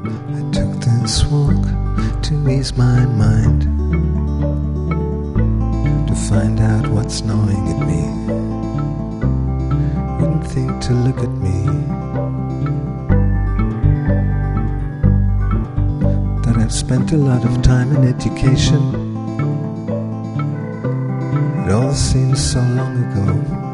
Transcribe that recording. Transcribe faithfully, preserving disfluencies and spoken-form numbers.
I took this walk to ease my mind, to find out what's gnawing at me. Wouldn't think to look at me, that I've spent a lot of time in education. It all seems so long ago.